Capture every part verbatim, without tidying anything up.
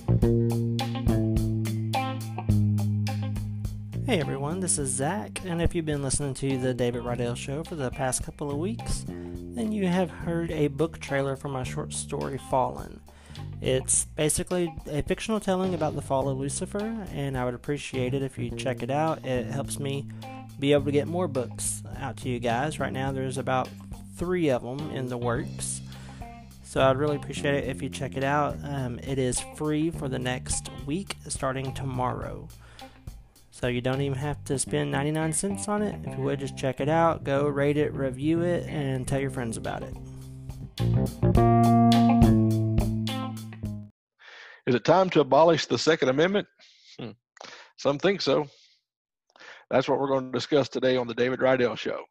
Hey everyone, this is Zach, and if you've been listening to the David Rydell Show for the past couple of weeks, then you have heard a book trailer for my short story Fallen. It's basically a fictional telling about the fall of Lucifer, and I would appreciate it if you check it out. It helps me be able to get more books out to you guys. Right now there's about three of them in the works, so I'd really appreciate it if you check it out. Um, it is free for the next week starting tomorrow. So you don't even have to spend ninety-nine cents on it. If you would, just check it out, go rate it, review it, and tell your friends about it. Is it time to abolish the Second Amendment? Hmm. Some think so. That's what we're going to discuss today on the David Rydell Show.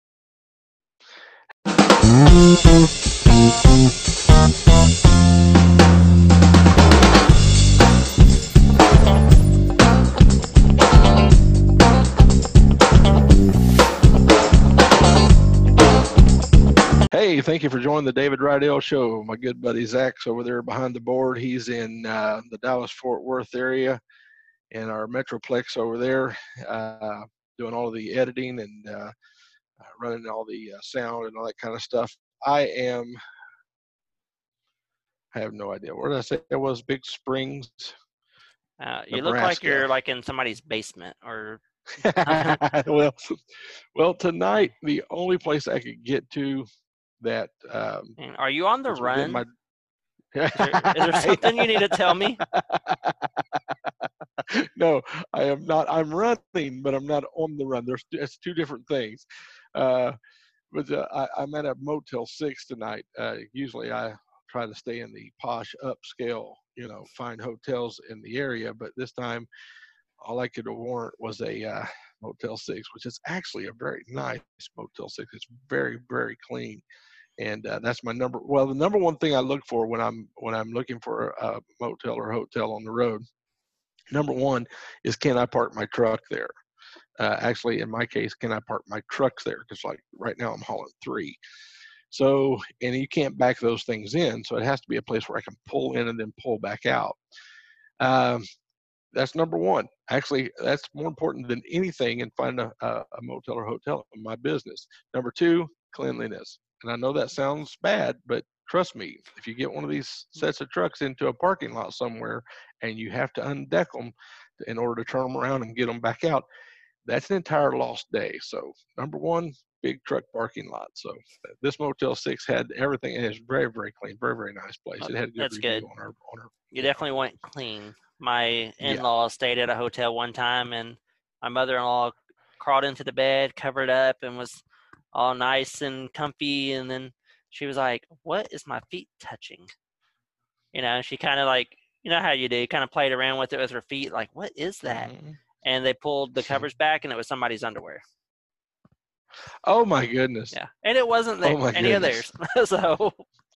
Hey, thank you for joining the David Rydell Show. My good buddy Zach's over there behind the board. He's in uh, the Dallas-Fort Worth area in our Metroplex over there, uh, doing all of the editing and uh, running all the uh, sound and all that kind of stuff. I am, I have no idea. Where did I say it was? Big Springs, Uh, you look like you're like in somebody's basement or... well, well, tonight, the only place I could get to that um are you on the run? My... is, there, is there something you need to tell me? No, I am not. I'm running, but I'm not on the run. There's it's two different things. Uh, but uh, I, I'm at a Motel Six tonight. Uh, usually, I try to stay in the posh, upscale, you know, fine hotels in the area. But this time, all I could warrant was a uh, Motel Six, which is actually a very nice Motel Six. It's very, very clean. And uh, that's my number. Well, the number one thing I look for when I'm when I'm looking for a motel or hotel on the road, number one is, can I park my truck there? Uh, actually, in my case, can I park my trucks there? Because like right now, I'm hauling three. So, and you can't back those things in. So it has to be a place where I can pull in and then pull back out. Um, that's number one. Actually, that's more important than anything in finding a, a, a motel or hotel in my business. Number two, cleanliness. And I know that sounds bad, but trust me, if you get one of these sets of trucks into a parking lot somewhere and you have to undeck them in order to turn them around and get them back out, that's an entire lost day. So number one, big truck parking lot. So this Motel Six had everything, and it's very, very clean, very, very nice place. It had a good That's review good. on our on our. You definitely went clean. My in-laws yeah. stayed at a hotel one time, and my mother-in-law crawled into the bed, covered up, and was all nice and comfy. And then she was like, "What is my feet touching?" You know, she kind of like, you know how you do, kind of played around with it with her feet, like, "What is that?" Mm-hmm. And they pulled the covers back, and it was somebody's underwear. Oh my goodness! Yeah, and it wasn't there, oh my any goodness. of theirs. So,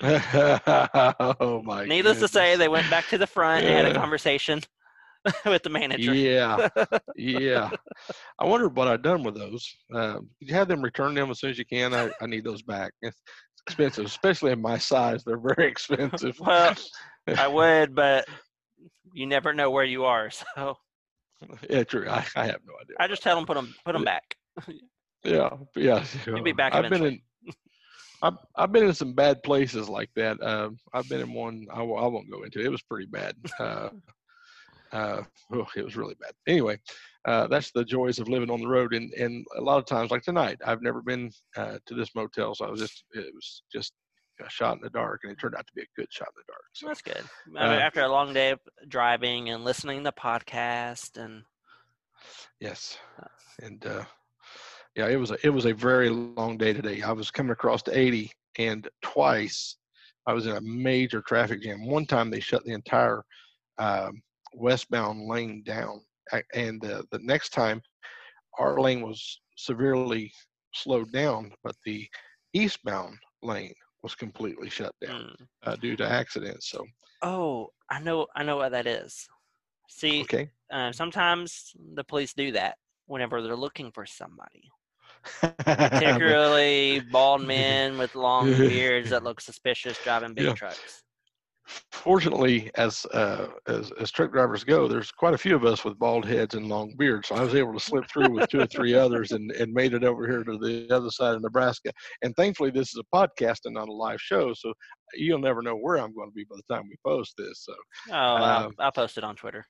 oh my. Needless goodness. to say, they went back to the front and had a conversation with the manager. Yeah, yeah. I wonder what I've done with those. Um, you have them return them as soon as you can. I, I need those back. It's expensive, especially in my size. They're very expensive. Well, I would, but you never know where you are. So. Yeah, true. I, I have no idea. I just tell them put them put them back. Yeah, yeah. You'll be back I've eventually. been in. I've I've been in some bad places like that. Um, I've been in one. I, I won't go into it. It was pretty bad. Uh, uh, oh, it was really bad. Anyway, uh, that's the joys of living on the road. And and a lot of times, like tonight, I've never been uh, to this motel, so I was just it was just a shot in the dark, and it turned out to be a good shot in the dark. So that's good. I mean, uh, after a long day of driving and listening to podcasts and yes, and uh, yeah, it was a it was a very long day today. I was coming across to eighty, and twice I was in a major traffic jam. One time they shut the entire um, westbound lane down, and uh, the next time our lane was severely slowed down, but the eastbound lane was completely shut down mm. uh, due to accidents. So, oh, I know, I know what that is. See, okay. uh, sometimes the police do that whenever they're looking for somebody, particularly bald men with long beards that look suspicious driving big yeah. trucks. fortunately, as, uh, as as truck drivers go, there's quite a few of us with bald heads and long beards. So I was able to slip through with two or three others and, and made it over here to the other side of Nebraska. And thankfully, this is a podcast and not a live show, so you'll never know where I'm going to be by the time we post this. So, Oh, I'll, um, I'll post it on Twitter.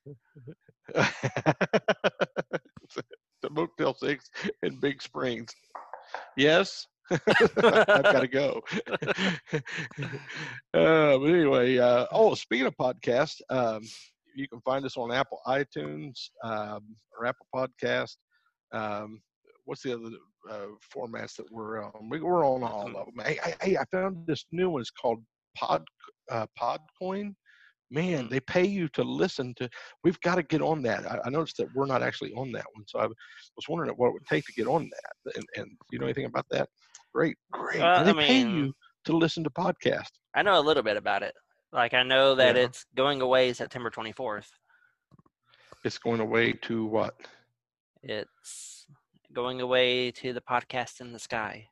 The Motel Six in Big Springs. Yes. I've got to go. uh, but anyway, uh, oh, speaking of podcasts, um, you can find us on Apple iTunes um, or Apple Podcast. Um, what's the other uh, formats that we're on? We, we're on all of them. Hey, I, hey, I found this new one. It's called Pod uh, Podcoin. Man, they pay you to listen to. We've got to get on that. I, I noticed that we're not actually on that one, so I was wondering what it would take to get on that. And, and you know anything about that? Great, great. Well, and they I mean, pay you to listen to podcasts. I know a little bit about it. Like I know that Yeah. it's going away September twenty-fourth. It's going away to what? It's going away to the podcast in the sky.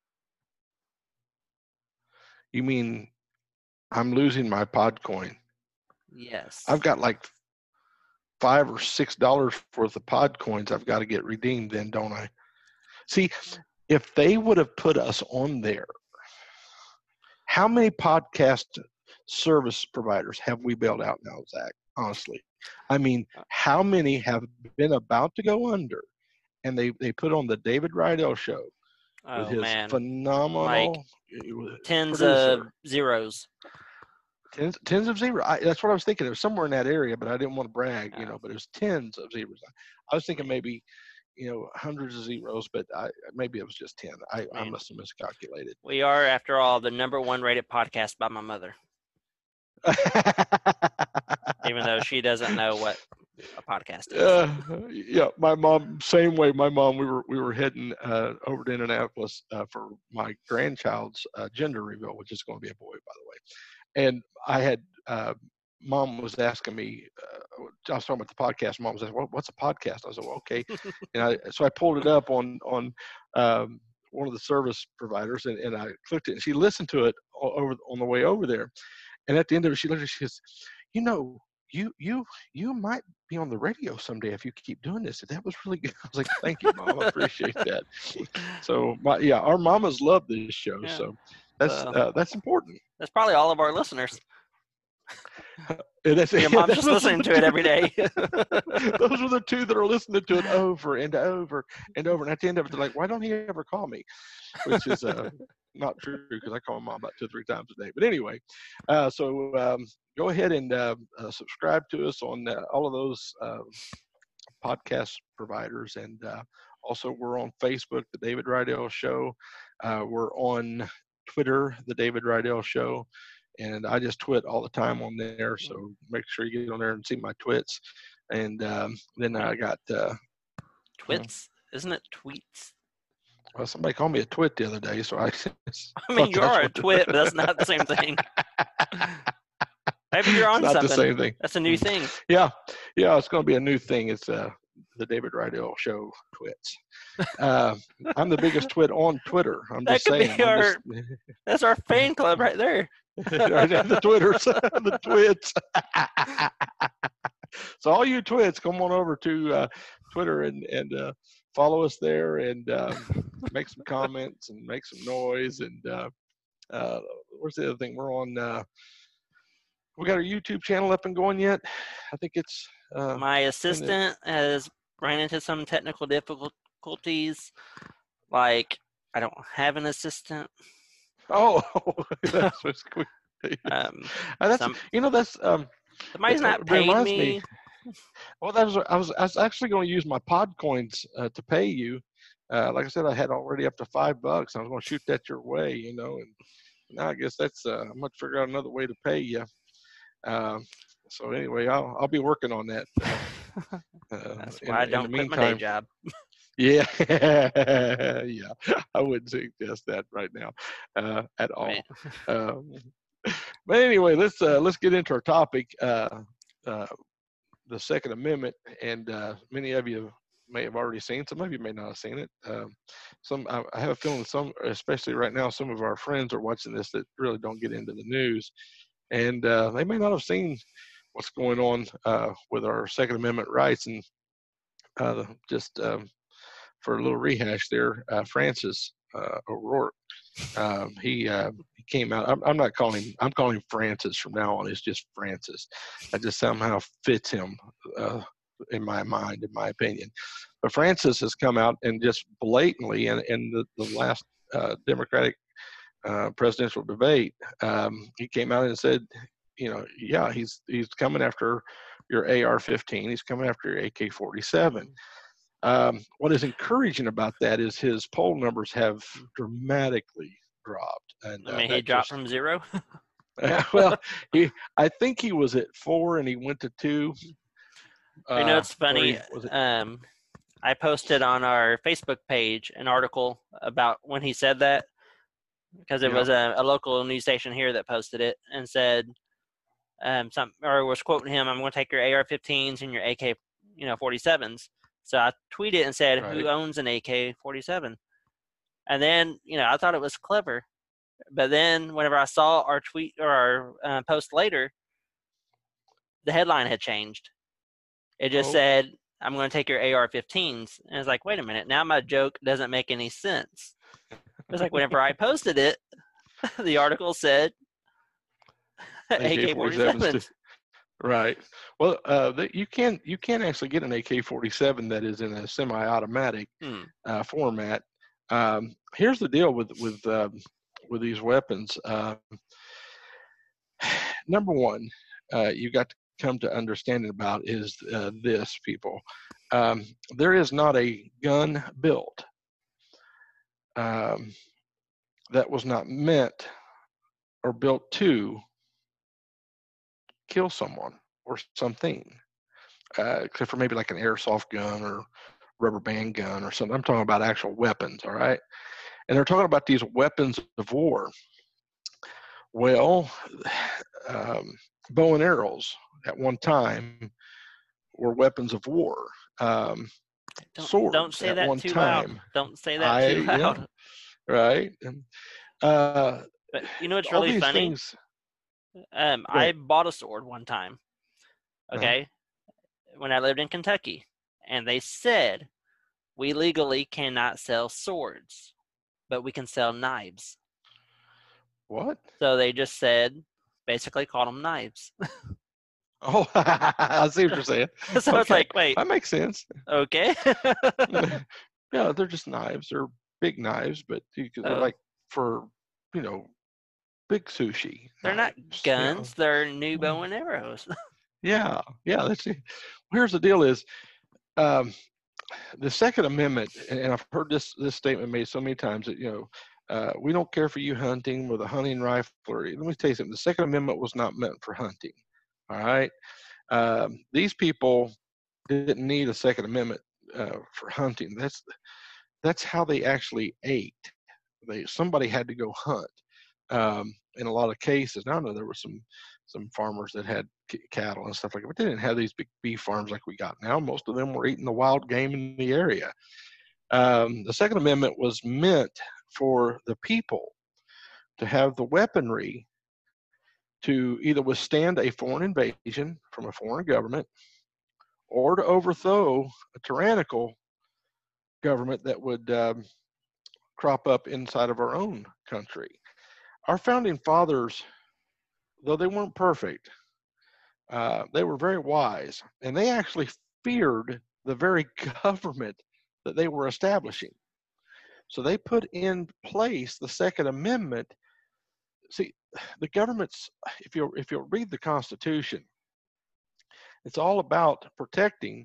You mean I'm losing my Podcoin? Yes. I've got like five or six dollars worth of Podcoins I've got to get redeemed then, don't I? See, if they would have put us on there, how many podcast service providers have we bailed out now, Zach? Honestly. I mean, how many have been about to go under and they, they put on the David Rydell show oh, with his man. phenomenal like tens producer. of zeros. Tens, tens of zeros. I, that's what I was thinking. It was somewhere in that area, but I didn't want to brag, you Oh. know, but it was tens of zeros. I was thinking maybe, you know, hundreds of zeros, but I, maybe it was just ten. I, I, I must have miscalculated. We are, after all, the number one rated podcast by my mother. Even though she doesn't know what a podcast is. Uh, yeah, my mom, same way. My mom, we were we were heading uh, over to Indianapolis uh, for my grandchild's uh, gender reveal, which is going to be a boy, by the way. And I had, uh, mom was asking me, uh, I was talking about the podcast. Mom was asking, what, what's a podcast? I was like, well, okay. And I, so I pulled it up on, on um, one of the service providers and, and I clicked it and she listened to it over on the way over there. And at the end of it, she looked at it, she says, you know, you, you, you might be on the radio someday if you keep doing this. And that was really good. I was like, thank you, Mom. I appreciate that. So my, yeah, our mamas love this show. Yeah. So that's, uh, uh, that's important. That's probably all of our listeners. That's, Your mom's just listening to it every day. Those are the two that are listening to it over and over and over. And at the end of it, they're like, why don't he ever call me? Which is uh, not true because I call my mom about two or three times a day. But anyway, uh, so um, go ahead and uh, uh, subscribe to us on uh, all of those uh, podcast providers. And uh, also we're on Facebook, The David Rydell Show. Uh, we're on Twitter, The David Rydell Show. And I just twit all the time on there, so make sure you get on there and see my twits. And um, then I got uh, twits, isn't it tweets? Well, somebody called me a twit the other day, so I. I mean, you are a twit, but that's not the same thing. Maybe you're on it's not something. the same thing. That's a new thing. Yeah, yeah, it's going to be a new thing. It's uh, the David Rydell Show twits. Uh, I'm the biggest twit on Twitter. I'm that just could saying. Be our, just... That's our fan club right there. The Twitters, the twits. So all you twits, come on over to uh, Twitter and and uh, follow us there and um, make some comments and make some noise. And uh, uh, where's the other thing? We're on. Uh, we got our YouTube channel up and going yet? I think it's. Uh, My assistant has ran into some technical difficulties. Like I don't have an assistant. Oh, that's what's cool. Um, uh, that's some, you know that's um. Somebody's not paying me. me. Well, that was I was I was actually going to use my Podcoins uh, to pay you. Uh, like I said, I had already up to five bucks. I was going to shoot that your way, you know, and now I guess that's uh, I'm going to figure out another way to pay you. Um, so anyway, I'll I'll be working on that. Uh, that's in, why I don't quit my day job. Yeah, yeah, I wouldn't suggest that right now uh, at all. Right. Um, but anyway, let's uh, let's get into our topic, uh, uh, the Second Amendment, and uh, many of you may have already seen. Some of you may not have seen it. Um, some I, I have a feeling some, especially right now, some of our friends are watching this that really don't get into the news. and uh, they may not have seen what's going on uh, with our Second Amendment rights. And uh, just um, for a little rehash there, uh, Francis uh, O'Rourke, um, he uh, he came out. I'm, I'm not calling him. I'm calling him Francis from now on. It's just Francis. That just somehow fits him uh, in my mind, in my opinion. But Francis has come out and just blatantly, in, in the, the last uh, Democratic uh, presidential debate, um, he came out and said, you know, yeah, he's he's coming after your A R fifteen. He's coming after your A K forty-seven. Um, what is encouraging about that is his poll numbers have dramatically dropped. And I uh, mean, he dropped just, from zero. well, he I think he was at four and he went to two. You know, it's uh, funny. It? Um, I posted on our Facebook page an article about when he said that, because it yeah. was a, a local news station here that posted it and said, um, some or was quoting him, "I'm going to take your A R fifteens and your A K, you know, forty-sevens." So I tweeted and said, right. "Who owns an A K forty-seven?" And then, you know, I thought it was clever, but then whenever I saw our tweet or our uh, post later, the headline had changed. It just oh. said, "I'm going to take your A R fifteens." And it's like, wait a minute, now my joke doesn't make any sense. It's like whenever I posted it, the article said A K forty-sevens. Right. Well, uh, the, you can you can actually get an A K forty-seven that is in a semi-automatic hmm. uh, format. Um, here's the deal with with uh, with these weapons. Uh, number one, uh, you got to come to understanding about is uh, this, people. Um, there is not a gun built um, that was not meant or built to kill someone or something, uh, except for maybe like an airsoft gun or rubber band gun or something. I'm talking about actual weapons, all right? And they're talking about these weapons of war. Well, um, bow and arrows at one time were weapons of war. Um, don't, swords don't say at that one too time. Loud. Don't say that I, too loud. Yeah, right. And, uh, but you know what's really funny? Things, um, I bought a sword one time. Okay, uh-huh. when I lived in Kentucky, and they said we legally cannot sell swords, but we can sell knives. What? So they just said, basically called them knives. Oh, I see what you're saying. So okay. It's like, wait. That makes sense. Okay. Yeah, they're just knives. They're big knives, but you could, they're oh. like for, you know, big sushi. They're knives, not guns. You know. They're new bow and arrows. Yeah, yeah. That's it. Here's the deal: is um, the Second Amendment, and I've heard this this statement made so many times that you know uh, we don't care for you hunting with a hunting rifle. Or, let me tell you something: the Second Amendment was not meant for hunting. All right, um, these people didn't need a Second Amendment uh, for hunting. That's that's how they actually ate. They somebody had to go hunt. Um, in a lot of cases, now I know there were some some farmers that had c- cattle and stuff like that, but they didn't have these big beef farms like we got now. Most of them were eating the wild game in the area. Um, the Second Amendment was meant for the people to have the weaponry to either withstand a foreign invasion from a foreign government or to overthrow a tyrannical government that would um, crop up inside of our own country. Our founding fathers, though they weren't perfect, uh, they were very wise, and they actually feared the very government that they were establishing. So they put in place the Second Amendment. See, the government's, if you if you read the Constitution, it's all about protecting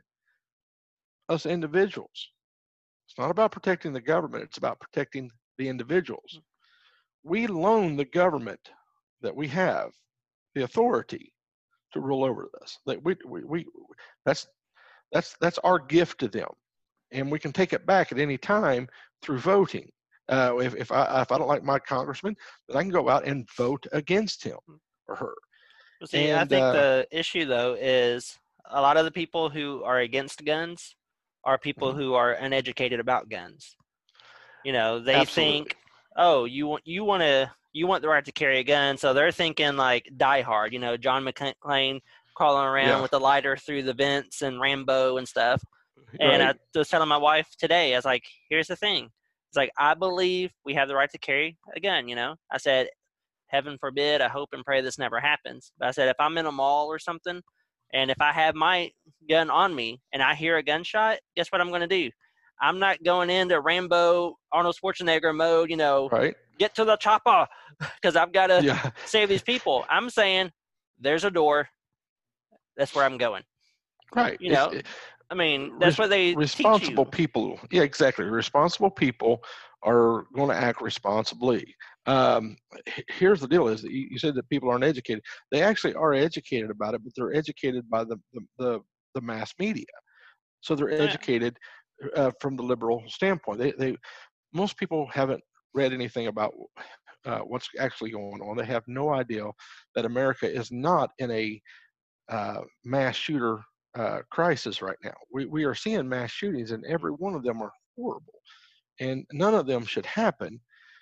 us individuals. It's not about protecting the government. It's about protecting the individuals. We loan the government that we have the authority to rule over this. That we, we, we that's that's that's our gift to them, and we can take it back at any time through voting. Uh, if if I if I don't like my congressman, then I can go out and vote against him or her. Well, see, and, I think uh, the issue though is a lot of the people who are against guns are people mm-hmm. who are uneducated about guns. You know, they absolutely. think oh, you want you want to you want the right to carry a gun, so they're thinking like Die Hard, you know, John McClane crawling around Yeah, with a lighter through the vents and Rambo and stuff. And right. I was telling my wife today, I was like, here's the thing. It's like, I believe we have the right to carry a gun, you know? I said, heaven forbid, I hope and pray this never happens. But I said, if I'm in a mall or something, and if I have my gun on me and I hear a gunshot, guess what I'm going to do? I'm not going into Rambo, Arnold Schwarzenegger mode, you know, Right. get to the chopper because I've got to Yeah. save these people. I'm saying, there's a door. That's where I'm going. Right. You It's know, it, I mean, that's res- what they teach responsible you. people. Yeah, exactly. Responsible people are going to act responsibly. Um, h- here's the deal: is that you, you said that people aren't educated. They actually are educated about it, but they're educated by the the the, the mass media. So they're Oh, yeah. educated uh, from the liberal standpoint. They they most people haven't read anything about uh, what's actually going on. They have no idea that America is not in a uh, mass shooter uh, crisis right now. We, we are seeing mass shootings, and every one of them are horrible, and none of them should happen.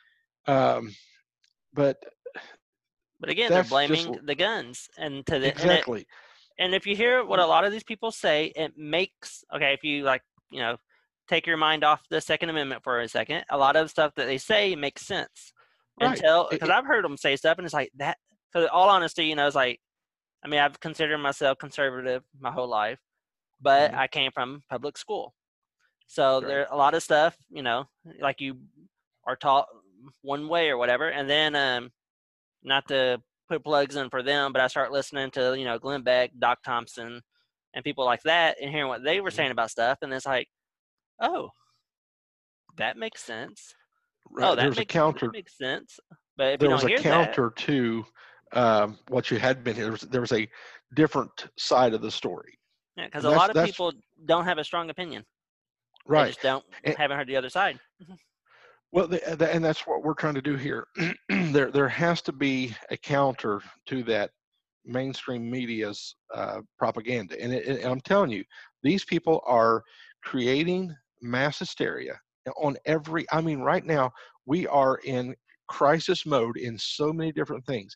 Um, but But again, they're that's just blaming the guns, and to the and it exactly and if you hear what a lot of these people say, it makes okay. If you like, you know, take your mind off the Second Amendment for a second, a lot of stuff that they say makes sense right. until It, because it, I've heard them say stuff, and it's like that. For all honesty, you know, it's like I mean, I've considered myself conservative my whole life, but mhm, I came from public school, so right. there a lot of stuff, you know, like you are taught one way or whatever, and then um, not to put plugs in for them, but I start listening to, you know, Glenn Beck, Doc Thompson, and people like that and hearing what they were Mhm. saying about stuff. And it's like, oh, that makes sense. Oh, Right. There that was a make that counter. makes sense. But if you There was don't a hear that, counter to um, what you had been here. There was, there was a different side of the story, yeah, because and a that's lot of that's people don't have a strong opinion. They right. just don't And, haven't heard the other side. well, the, the, and that's what we're trying to do here. there, there has to be a counter to that mainstream media's uh, propaganda, and, it, and I'm telling you, these people are creating mass hysteria on every. I mean, right now we are in crisis mode in so many different things.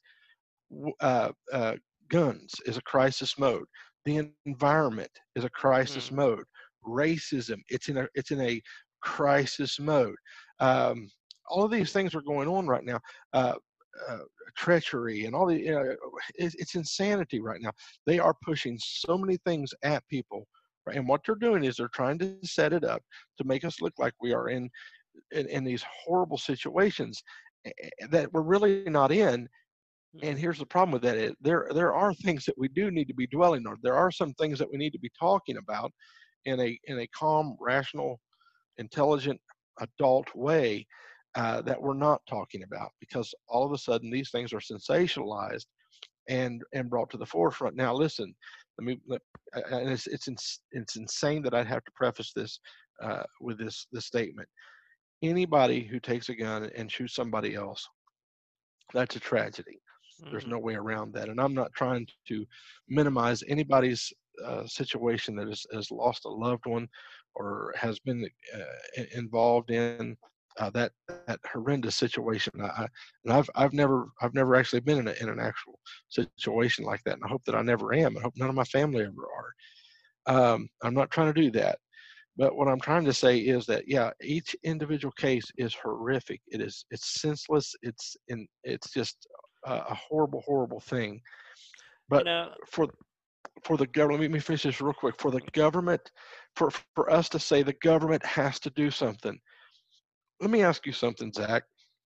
Uh, uh, guns is a crisis mode. The environment is a crisis Mm. mode. Racism, it's in a it's in a crisis mode. Um, all of these things are going on right now. Uh, uh, Treachery and all the you know, it's, it's insanity right now. They are pushing so many things at people, right? And what they're doing is they're trying to set it up to make us look like we are in in, in these horrible situations eh, eh, that we're really not in. And Mm. here's the problem with that: is there there are things that we do need to be dwelling on. There are some things that we need to be talking about in a in a calm, rational, intelligent, adult way uh, that we're not talking about, because all of a sudden these things are sensationalized and and brought to the forefront. Now, listen, let me. Let, and it's it's ins- it's insane that I'd have to preface this uh, with this this statement. Anybody who takes a gun and shoots somebody else, that's a tragedy. There's Mm-hmm. no way around that. And I'm not trying to minimize anybody's uh, situation that has, has lost a loved one or has been uh, involved in uh, that that horrendous situation. I, I, and I've I've never I've never actually been in, a, in an actual situation like that, and I hope that I never am. I hope none of my family ever are. Um, I'm not trying to do that. But what I'm trying to say is that yeah, each individual case is horrific. It is it's senseless. It's in it's just a, a horrible, horrible thing. You But know, for for the government, let me finish this real quick. For the government, for for us to say the government has to do something. Let me ask you something, Zach.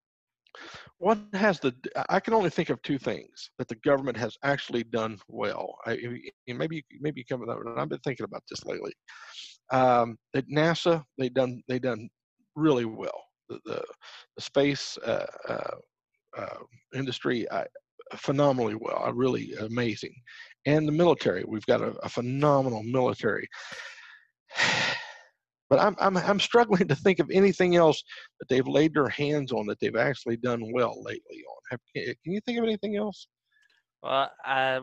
What has the I can only think of two things that the government has actually done well. I, maybe maybe you come with that one. I've been thinking about this lately. Um, at NASA, they done they done really well. The the, the space uh, uh, uh, industry, I, phenomenally well. I really amazing, and the military. We've got a, a phenomenal military. But I'm I'm I'm struggling to think of anything else that they've laid their hands on that they've actually done well lately. On Have, can you think of anything else? well, I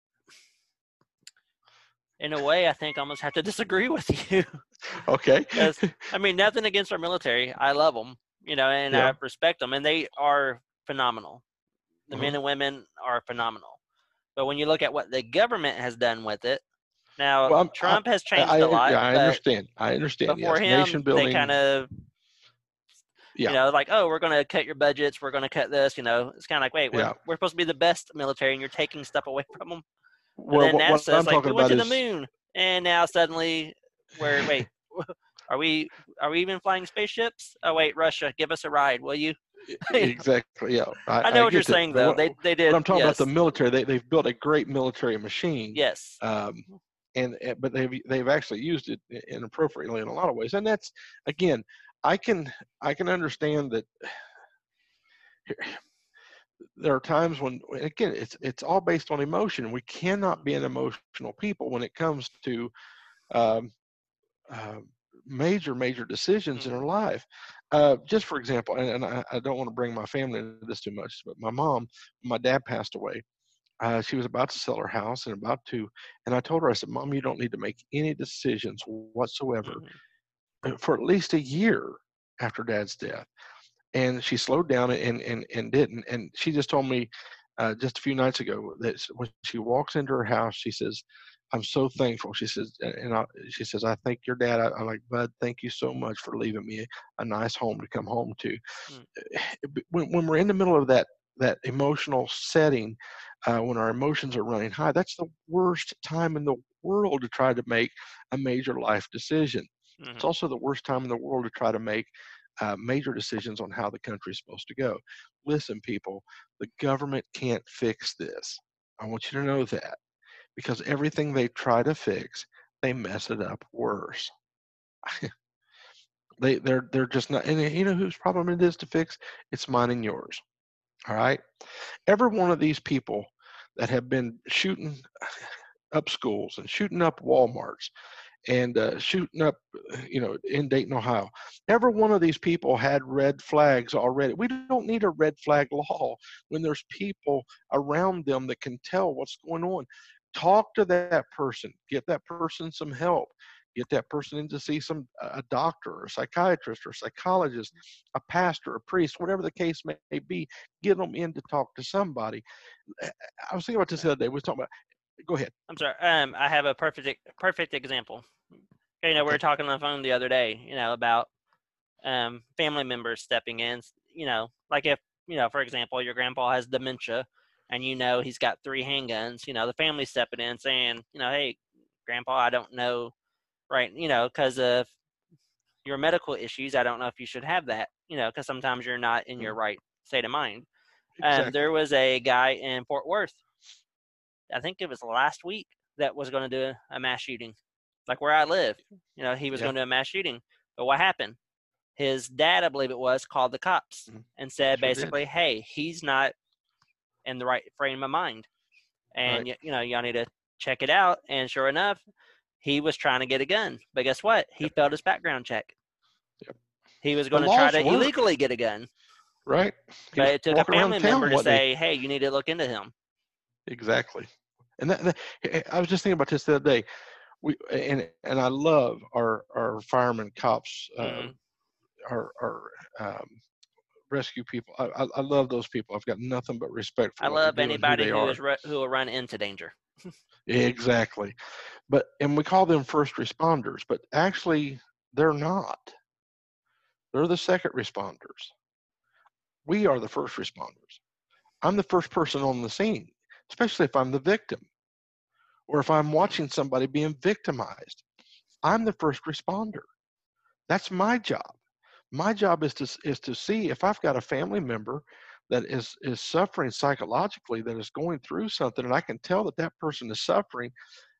in a way, I think I almost have to disagree with you Okay. because I mean, nothing against our military. I love them. you know, and Yeah. I respect them, and they are phenomenal. The Mm-hmm. men and women are phenomenal. But when you look at what the government has done with it, now Well, I'm, Trump has I, changed I, a lot, yeah, I but understand. I understand. before Yes, nation him, they kind building. of, you Yeah, know, like, oh, we're going to cut your budgets, we're going to cut this, you know. It's kind of like, wait, we're, yeah. we're supposed to be the best military, and you're taking stuff away from them. And Well, then what what NASA I'm is like, talking we went about to the is moon, and now suddenly we're, wait, are we are we even flying spaceships? Oh wait, Russia, give us a ride, will you? You know, exactly. Yeah, I, I know I what you're get that. saying But though. what They they what did, I'm talking about, the yes, military, they they've built a great military machine, yes. um, and and- but they've they've actually used it inappropriately in a lot of ways. And that's, again, I can I can understand that. There are times when, again, it's it's all based on emotion. We cannot be an emotional people when it comes to um, uh, major major decisions in Mm-hmm. our life. Uh, just for example, and, and I, I don't want to bring my family into this too much, but my mom, when my dad passed away, uh, she was about to sell her house and about to, and I told her, I said, Mom, you don't need to make any decisions whatsoever Mm-hmm. uh, for at least a year after Dad's death. And she slowed down and and and didn't. And she just told me uh, just a few nights ago that when she walks into her house, she says, "I'm so thankful." She says, and I, she says, "I thank your dad." I, I'm like, "Bud, thank you so much for leaving me a, a nice home to come home to." When when we're in the middle of that that emotional setting, uh, when our emotions are running high, that's the worst time in the world to try to make a major life decision. It's Mm-hmm. also the worst time in the world to try to make uh, major decisions on how the country is supposed to go. Listen, people, the government can't fix this. I want you to know that, because everything they try to fix, they mess it up worse. they they're they're just not. And you know whose problem it is to fix? It's mine and yours. All right. Every one of these people that have been shooting up schools and shooting up Walmarts and uh, shooting up, you know, in Dayton, Ohio. Every one of these people had red flags already. We don't need a red flag law when there's people around them that can tell what's going on. Talk to that person, get that person some help, get that person in to see some a doctor or a psychiatrist or a psychologist, a pastor, a priest, whatever the case may be. Get them in to talk to somebody. I was thinking about this the other day. We were talking about. Go ahead. I'm sorry. Um, I have a perfect perfect example. You know, we were Okay. talking on the phone the other day, you know, about um, family members stepping in. You know, like if, you know, for example, your grandpa has dementia and you know he's got three handguns, you know, the family stepping in saying, you know, hey, grandpa, I don't know, right, you know, because of your medical issues, I don't know if you should have that, you know, because sometimes you're not in your Mm, right state of mind. Um, exactly. there was a guy in Fort Worth, I think it was last week, that was going to do a mass shooting, like where I live. You know, he was Yeah. going to do a mass shooting. But what happened? His dad, I believe it was, called the cops Mhm. and said Sure did. basically, hey, he's not in the right frame of mind. And, Right. you, you know, y'all need to check it out. And sure enough, he was trying to get a gun. But guess what? He Yep. failed his background check. Yep. He was The going to try laws to work, illegally get a gun. right? He But was it took a walking around family member town, to wasn't he? say, hey, you need to look into him. Exactly. And that, that eh, I was just thinking about this the other day. We and and I love our our firemen, cops, uh, Mm-hmm. our our um, rescue people. I, I I love those people. I've got nothing but respect for I what they love do and who anybody they who are. is ru- who will run into danger. Exactly. But and we call them first responders, but actually they're not. They're the second responders. We are the first responders. I'm the first person on the scene, especially if I'm the victim or if I'm watching somebody being victimized. I'm the first responder. That's my job. My job is to is to see if I've got a family member that is is suffering psychologically, that is going through something, and I can tell that that person is suffering.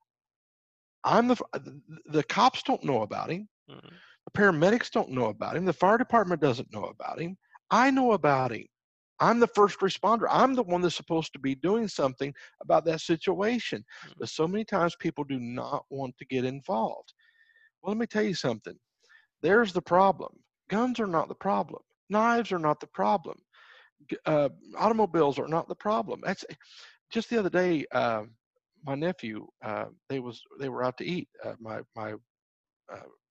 I'm the the cops don't know about him. Mm-hmm. The paramedics don't know about him. The fire department doesn't know about him. I know about him. I'm the first responder. I'm the one that's supposed to be doing something about that situation. But so many times people do not want to get involved. Well, let me tell you something. There's the problem. Guns are not the problem. Knives are not the problem. Uh, automobiles are not the problem. That's just the other day. Uh, my nephew, uh, they was they were out to eat. Uh, my my uh,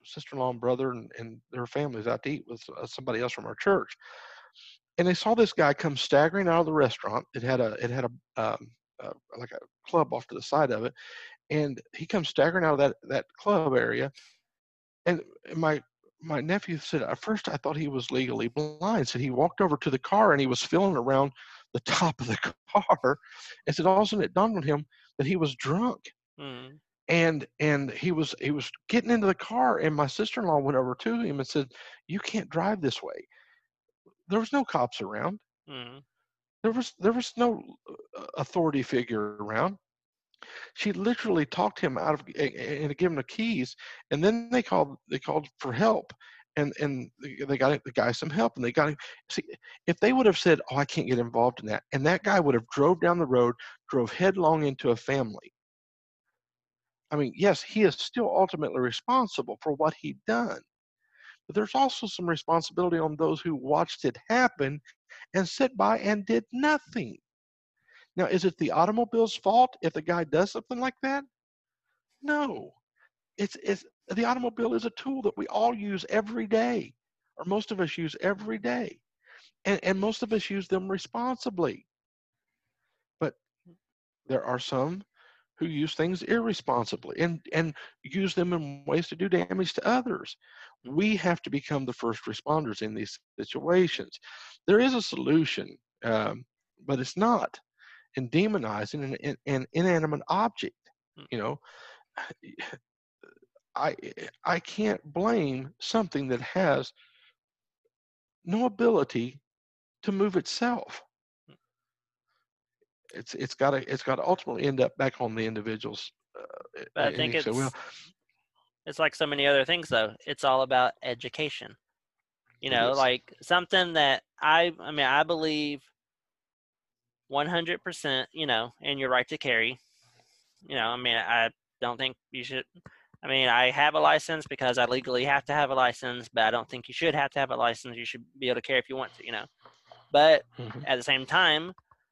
sister-in-law and brother and, and their families out to eat with uh, somebody else from our church, and they saw this guy come staggering out of the restaurant. It had a it had a um, uh, like a club off to the side of it, and he comes staggering out of that that club area. And my my nephew said, at first I thought he was legally blind. Said he walked over to the car and he was feeling around the top of the car, and said all of a sudden it dawned on him that he was drunk. Mm. And and he was he was getting into the car, and my sister-in-law went over to him and said, "You can't drive this way." There was no cops around. Mm. There was there was no uh, authority figure around. She literally talked him out of and gave him the keys, and then they called they called for help, and and they got the guy some help, and they got him. See, if they would have said, "Oh, I can't get involved in that," and that guy would have drove down the road, drove headlong into a family. I mean, yes, he is still ultimately responsible for what he done, but there's also some responsibility on those who watched it happen and sit by and did nothing. Now, is it the automobile's fault if the guy does something like that? No. It's it's the automobile is a tool that we all use every day, or most of us use every day. And and most of us use them responsibly. But there are some who use things irresponsibly and and use them in ways to do damage to others. We have to become the first responders in these situations. There is a solution, um, but it's not in demonizing an, an, an inanimate object. You know, I I can't blame something that has no ability to move itself. It's it's got to it's got to ultimately end up back on the individuals. Uh, But I and think you say, it's well, it's like so many other things, though. It's all about education. You it know, is. like something that I I mean I believe one hundred percent. You know, in your right to carry. You know, I mean I don't think you should. I mean, I have a license because I legally have to have a license, but I don't think you should have to have a license. You should be able to carry if you want to, you know. But Mm-hmm. at the same time,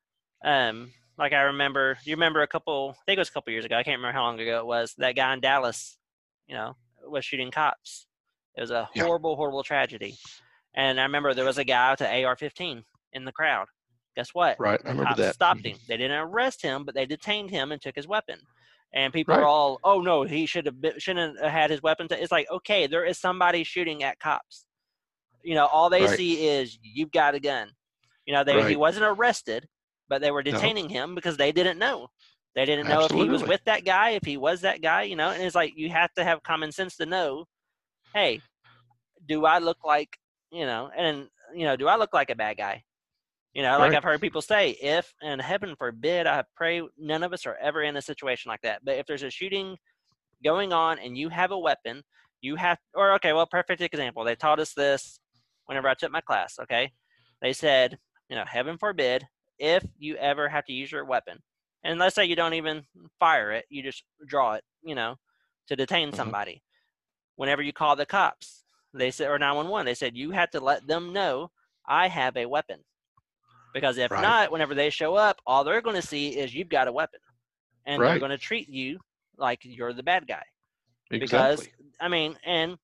um, like I remember, you remember a couple, I think it was a couple years ago, I can't remember how long ago it was, that guy in Dallas, you know, was shooting cops. It was a Yeah. horrible, horrible tragedy. And I remember there was a guy with an A R fifteen in the crowd. Guess what? Right. I The remember cops that. stopped Mm-hmm. him. They didn't arrest him, but they detained him and took his weapon. And people are Right. all, "Oh no, he should have been, shouldn't have had his weapon." It's like, okay, there is somebody shooting at cops. You know, all they Right. see is you've got a gun. You know, they he Right. wasn't arrested, but they were No. detaining him because they didn't know. They didn't know if he was Absolutely. with that guy, if he was that guy. You know, and it's like you have to have common sense to know, hey, do I look like, you know, and you know, do I look like a bad guy? You know, like Right. I've heard people say, if, and heaven forbid, I pray none of us are ever in a situation like that. But if there's a shooting going on and you have a weapon, you have, or okay, well, perfect example. They taught us this whenever I took my class, okay? They said, you know, heaven forbid, if you ever have to use your weapon, and let's say you don't even fire it, you just draw it, you know, to detain Mm-hmm. somebody. Whenever you call the cops, they said, or nine one one, they said, you have to let them know I have a weapon. Because if Right. not, whenever they show up, all they're going to see is you've got a weapon. And Right. they're going to treat you like you're the bad guy. Exactly. Because, I mean, and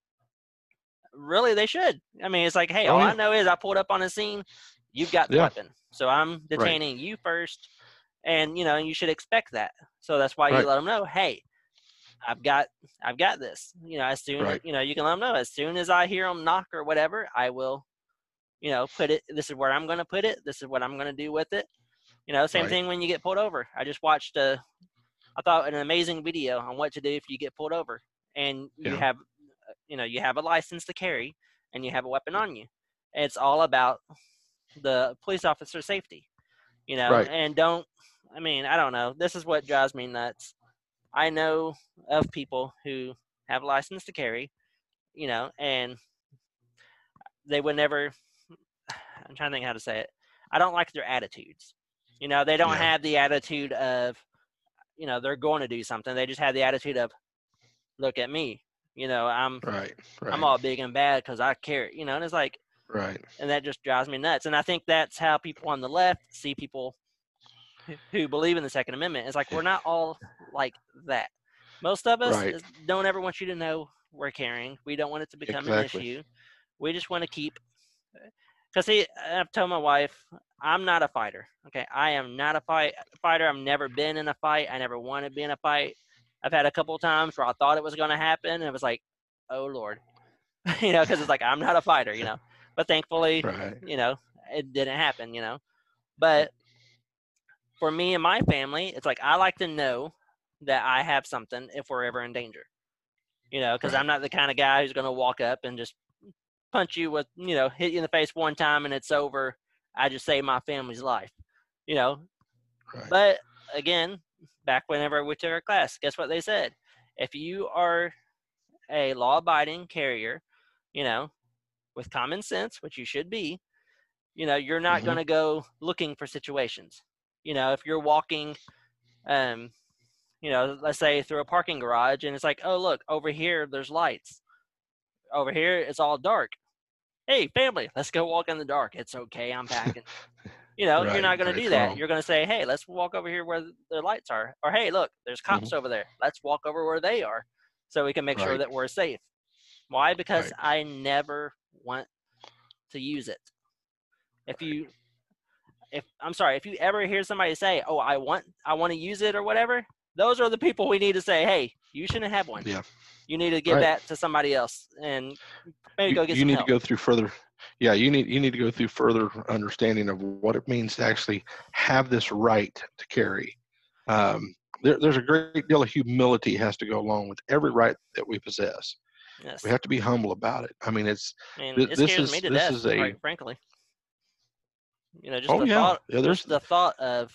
really they should. I mean, it's like, hey, Oh all I yeah. know is I pulled up on a scene, you've got the Yeah. weapon. So I'm Right. detaining you first. And, you know, you should expect that. So that's why you Right. let them know, hey, I've got, I've got this. You know, as soon as, Right. you know, you can let them know as soon as I hear them knock or whatever, I will, you know, put it, this is where I'm going to put it. This is what I'm going to do with it. You know, same Right. thing when you get pulled over. I just watched a, I thought an amazing video on what to do if you get pulled over and you Yeah. have, you know, you have a license to carry and you have a weapon on you. It's all about the police officer safety, you know, Right. and don't, I mean, I don't know. This is what drives me nuts. I know of people who have a license to carry, you know, and they would never, I'm trying to think how to say it. I don't like their attitudes. You know, they don't Yeah. have the attitude of, you know, they're going to do something. They just have the attitude of, look at me. You know, I'm Right. Right. I'm all big and bad because I carry. You know, and it's like, Right. and that just drives me nuts. And I think that's how people on the left see people who believe in the Second Amendment. It's like we're not all like that. Most of us Right. is, don't ever want you to know we're carrying. We don't want it to become an Exactly. issue. We just want to keep. Because see, I've told my wife, I'm not a fighter. Okay, I am not a fight fighter. I've never been in a fight. I never want to be in a fight. I've had a couple of times where I thought it was going to happen, and it was like, oh Lord, you know, because it's like I'm not a fighter, you know. But thankfully, Right. you know, it didn't happen, you know. But for me and my family, it's like I like to know that I have something if we're ever in danger, you know, because Right. I'm not the kind of guy who's going to walk up and just punch you with, you know, hit you in the face one time and it's over. I just saved my family's life, you know. Right. But again, back whenever we took our class, guess what they said? If you are a law-abiding carrier, you know, with common sense, which you should be, you know, you're not Mm-hmm. going to go looking for situations. You know, if you're walking, um, you know, let's say through a parking garage and it's like, oh, look, over here, there's lights. Over here, it's all dark. Hey, family, let's go walk in the dark. It's okay. I'm packing. You know, Right. you're not going Right. to do It's that. wrong. You're going to say, hey, let's walk over here where the lights are. Or, hey, look, there's cops Mm-hmm. over there. Let's walk over where they are so we can make sure Right. that we're safe. Why? Because Right. I never want to use it. If Right. you, if I'm sorry, if you ever hear somebody say, oh, I want, I want to use it or whatever, those are the people we need to say, hey, you shouldn't have one. Yeah. You need to give Right. that to somebody else and maybe You go get you some need help. to go through further. Yeah. You need you need to go through further understanding of what it means to actually have this right to carry. Um, there, there's a great deal of humility has to go along with every right that we possess. Yes. We have to be humble about it. I mean, it's I mean, th- it this scares me is to this death, is a quite frankly. You know, just oh the yeah thought, yeah. There's just the thought of,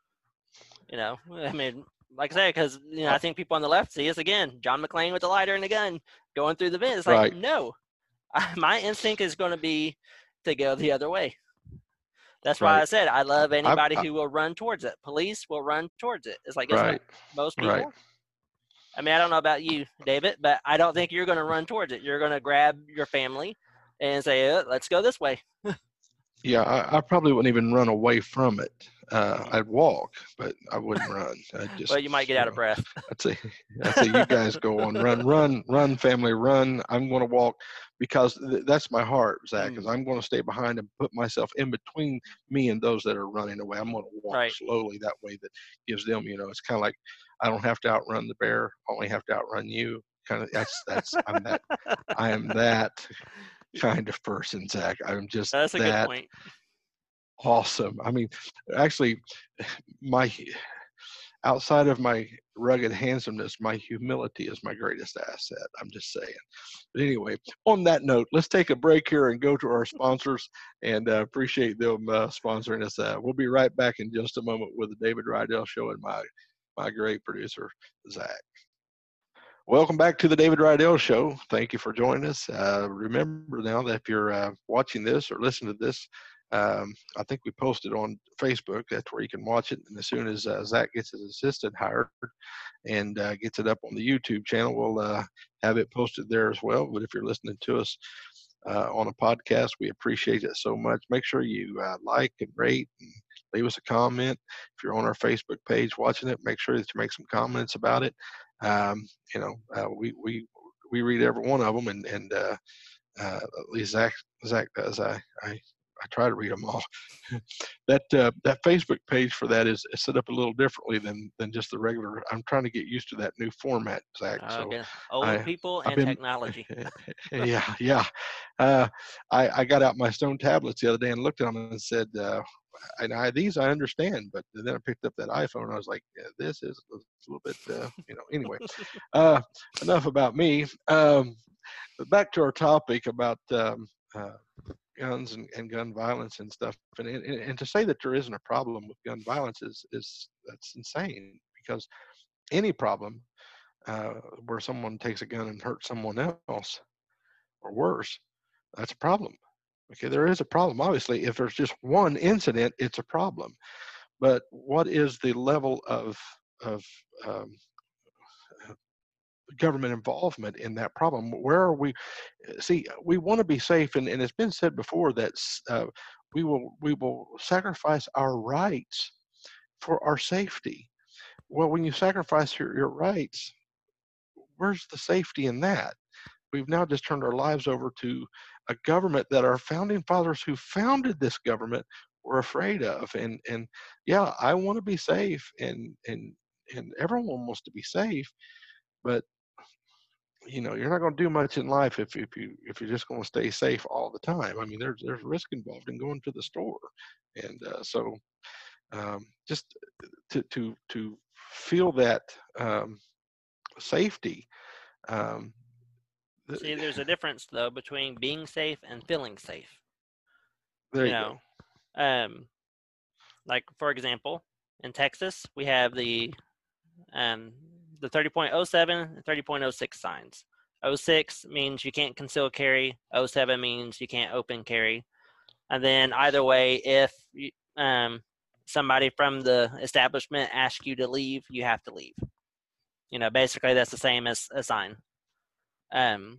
you know, I mean, like I said, because you know, uh, I think people on the left see us again, John McClane with the lighter and a gun going through the vent. It's like, right no, my instinct is going to be to go the other way. That's why right. I said I love I, anybody I, who will run towards it. Police will run towards it. It's like, guess what? right Most right. people, I mean, I don't know about you, David, but I don't think you're going to run towards it. You're going to grab your family and say, uh, let's go this way. Yeah, I, I probably wouldn't even run away from it. Uh, Mm. I'd walk, but I wouldn't run. I'd just, Well, you might get you out of know, breath. I'd say, I'd say, you guys go on, run, run, run, family, run. I'm going to walk because th- that's my heart, Zach. Is Mm. I'm going to stay behind and put myself in between me and those that are running away. I'm going to walk Right. slowly. That way, that gives them, you know, it's kind of like I don't have to outrun the bear. I only have to outrun you. Kind of. That's that's. I'm that. I am that kind of person, Zach. I'm just That's a good that point. awesome. I mean, actually, my outside of my rugged handsomeness, my humility is my greatest asset. I'm just saying. But anyway, on that note, let's take a break here and go to our sponsors and uh, appreciate them uh, sponsoring us. Uh, we'll be right back in just a moment with the David Rydell Show and my my great producer, Zach. Welcome back to the David Rydell Show. Thank you for joining us. Uh, remember now that if you're uh, watching this or listening to this, um, I think we posted on Facebook. That's where you can watch it. And as soon as uh, Zach gets his assistant hired and uh, gets it up on the YouTube channel, we'll uh, have it posted there as well. But if you're listening to us uh, on a podcast, we appreciate it so much. Make sure you uh, like and rate and leave us a comment. If you're on our Facebook page watching it, make sure that you make some comments about it. Um, you know, uh, we we we read every one of them, and and uh, uh, at least Zach Zach does. I I I try to read them all. that uh, that Facebook page for that is, is set up a little differently than than just the regular. I'm trying to get used to that new format, Zach. So Okay. Old I people I've and been technology. yeah yeah. Uh, I I got out my stone tablets the other day and looked at them and said. Uh, and I, these I understand, but then I picked up that iPhone and I was like, yeah, this is a little bit, uh, you know, anyway, uh, enough about me. Um, but back to our topic about um, uh, guns and, and gun violence and stuff. And, and, and to say that there isn't a problem with gun violence is, is that's insane because any problem uh, where someone takes a gun and hurts someone else or worse, that's a problem. Okay, there is a problem. Obviously, if there's just one incident, it's a problem. But what is the level of of um, government involvement in that problem? Where are we? See, we want to be safe, and, and it's been said before that uh, we will we will sacrifice our rights for our safety. Well, when you sacrifice your, your rights, where's the safety in that? we've now just turned our lives over to a government that our founding fathers who founded this government were afraid of. And and yeah, I want to be safe, and and and everyone wants to be safe, but you know, you're not going to do much in life if if you if you're just going to stay safe all the time. I mean, there's there's risk involved in going to the store, and uh, so um, just to to to feel that um, safety. Um, See, there's a difference though between being safe and feeling safe. there You you know, go. um, like for example, in Texas, we have the um, the thirty point oh seven and thirty point oh six signs. oh six means you can't conceal carry. oh seven means you can't open carry. And then either way, if you, um, somebody from the establishment asks you to leave, you have to leave. You know, basically that's the same as a sign. Um,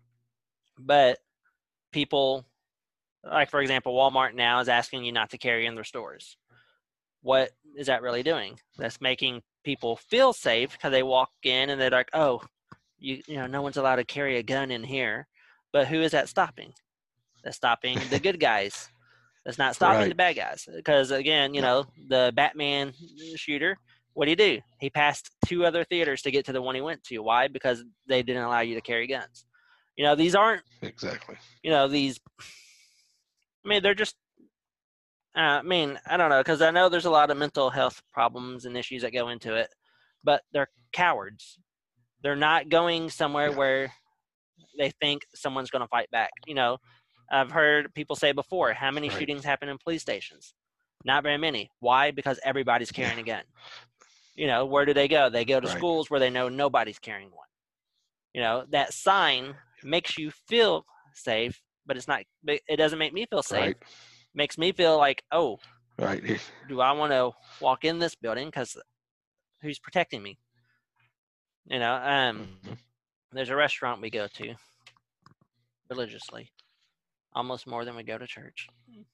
but people, like for example, Walmart now is asking you not to carry in their stores. What is that really doing? That's making people feel safe because they walk in and they're like, oh, you you know, no one's allowed to carry a gun in here. But who is that stopping? That's stopping the good guys. That's not stopping Right. the bad guys. Because again, you No. know, the Batman shooter, what did he do? He passed two other theaters to get to the one he went to. Why? Because they didn't allow you to carry guns. You know, these aren't, Exactly. you know, these, I mean, they're just, uh, I mean, I don't know, because I know there's a lot of mental health problems and issues that go into it, but they're cowards. They're not going somewhere Yeah. where they think someone's going to fight back. You know, I've heard people say before, how many Right. shootings happen in police stations? Not very many. Why? Because everybody's carrying Yeah. a gun. You know, where do they go? They go to Right. schools where they know nobody's carrying one. You know, that sign makes you feel safe, but it's not, it doesn't make me feel safe. Right. It makes me feel like, oh, Right. do I want to walk in this building? Because who's protecting me? You know, um, Mm-hmm. there's a restaurant we go to religiously, almost more than we go to church.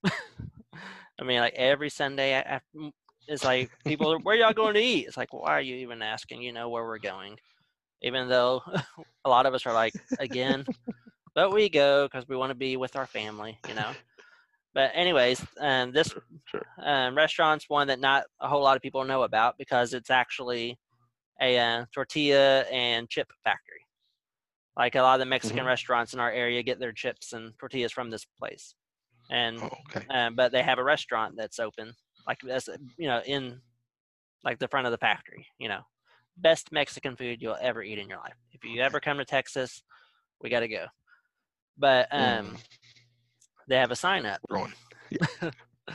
I mean, like every Sunday, after, it's like people, where y'all going to eat? It's like, why are you even asking? You know where we're going, even though a lot of us are like, again, but we go because we want to be with our family, you know. But anyways, um, this Sure. um, restaurant's one that not a whole lot of people know about because it's actually a uh, tortilla and chip factory. Like a lot of the Mexican Mm-hmm. restaurants in our area get their chips and tortillas from this place. And Oh, okay. um, but they have a restaurant that's open, like that's you know in like the front of the factory. You know, best Mexican food you'll ever eat in your life. If you ever come to Texas, we got to go. But um, Mm. they have a sign up. Going. Yeah.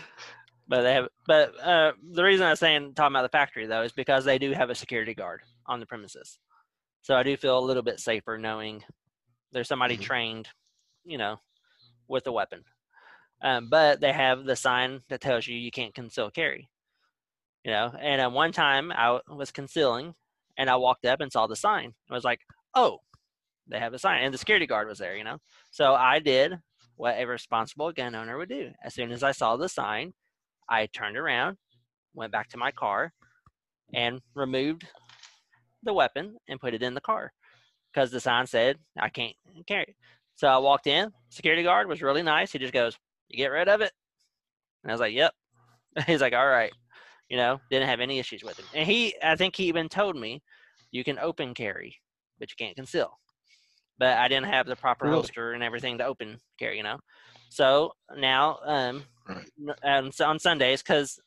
But they have, but uh, the reason I'm saying talking about the factory though is because they do have a security guard on the premises, so I do feel a little bit safer knowing there's somebody Mm-hmm. trained, you know, with a weapon. Um, but they have the sign that tells you you can't conceal carry, you know. And at one time I was concealing, and I walked up and saw the sign. I was like, oh, they have a sign, and the security guard was there, you know. So I did what a responsible gun owner would do. As soon as I saw the sign, I turned around, went back to my car, and removed the weapon and put it in the car because the sign said I can't carry it. So I walked in. Security guard was really nice. He just goes, "You get rid of it?" And I was like, "Yep." He's like, "All right." You know, didn't have any issues with him. And he, I think he even told me, "You can open carry, but you can't conceal." But I didn't have the proper Really? holster and everything to open carry, you know. So now, um, Right. um, so on Sundays, because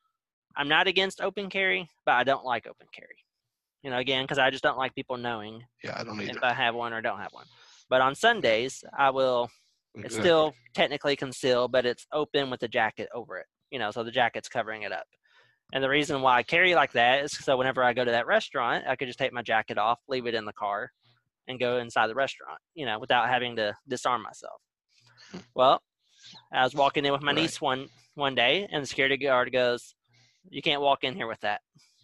I'm not against open carry, but I don't like open carry. You know, again, because I just don't like people knowing Yeah, I don't either. if I have one or don't have one. But on Sundays, I will. It's Exactly. still technically concealed, but it's open with the jacket over it. You know, so the jacket's covering it up. And the reason why I carry like that is so whenever I go to that restaurant, I could just take my jacket off, leave it in the car, and go inside the restaurant, you know, without having to disarm myself. Well, I was walking in with my Right. niece one one day, and the security guard goes, "You can't walk in here with that."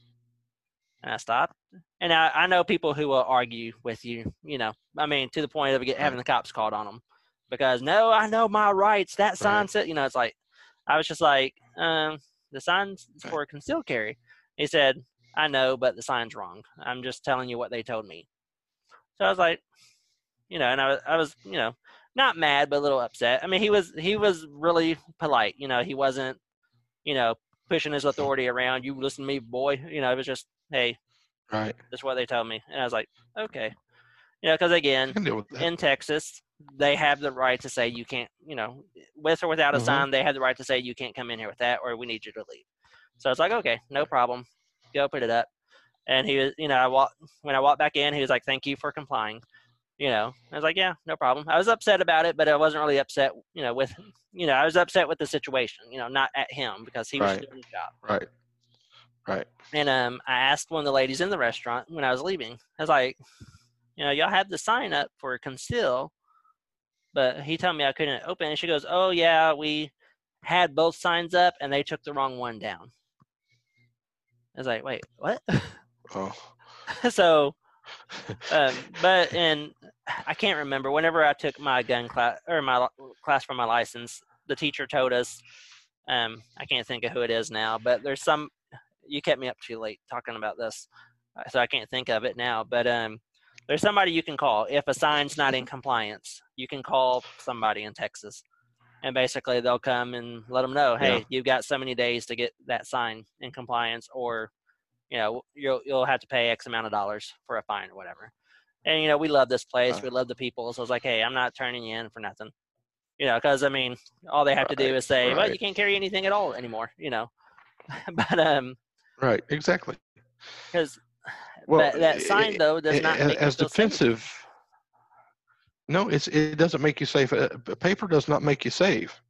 And I stopped. And I, I know people who will argue with you, you know, I mean, to the point of get, having the cops called on them because, no, I know my rights. That sign Right. said, you know, it's like, I was just like, um, the sign's for concealed carry. He said, "I know, but the sign's wrong. I'm just telling you what they told me." So I was like, you know, and I was, I was, you know, not mad, but a little upset. I mean, he was, he was really polite. You know, he wasn't, you know, pushing his authority around. You listen to me, boy. You know, it was just, hey, Right. that's what they told me. And I was like, okay. You know, because again, I can deal with that. in Texas, they have the right to say you can't, you know, with or without a Mhm. sign, they have the right to say you can't come in here with that, or we need you to leave. So it's like, okay, no problem. Go put it up. And he was, you know, I walked, when I walked back in, he was like, thank you for complying. You know, I was like, yeah, no problem. I was upset about it, but I wasn't really upset, you know, with, you know, I was upset with the situation, you know, not at him because he was Right. doing his job. Right. Right. And um, I asked one of the ladies in the restaurant when I was leaving, I was like, you know, y'all have the sign up for conceal, but he told me I couldn't open it. And she goes, oh, yeah, we had both signs up and they took the wrong one down. I was like, wait, what? Oh. So, um, but, and I can't remember, whenever I took my gun class or my class for my license, the teacher told us, um, I can't think of who it is now, but there's some, you kept me up too late talking about this, so I can't think of it now, but um, there's somebody you can call. If a sign's not in compliance, you can call somebody in Texas, and basically they'll come and let them know, hey, Yeah. you've got so many days to get that sign in compliance, or, you know, you'll, you'll have to pay X amount of dollars for a fine or whatever. And, you know, we love this place. Right. We love the people. So I was like, hey, I'm not turning you in for nothing. You know, because, I mean, all they have to do Right. is say, well, Right. you can't carry anything at all anymore, you know. But, um, Right. Exactly. because Well, that, that sign, i- though, does i- not a- make you as feel safe. defensive, no, it's it doesn't make you safe. Uh, p- paper does not make you safe.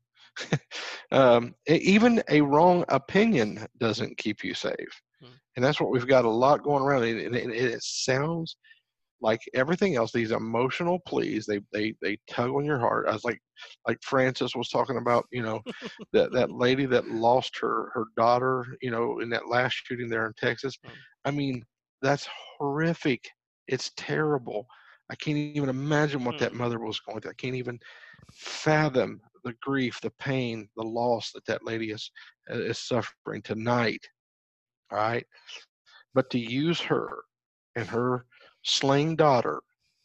um, e- even a wrong opinion doesn't keep you safe, Hmm. and that's what we've got a lot going around. And it, it, it sounds like everything else. These emotional pleas, they they they tug on your heart. I was like, like Francis was talking about, you know, that that lady that lost her her daughter, you know, in that last shooting there in Texas. Hmm. I mean, that's horrific. It's terrible. I can't even imagine what that Hmm. mother was going through. I can't even fathom the grief, the pain, the loss that that lady is is suffering tonight. All right, but to use her and her slain daughter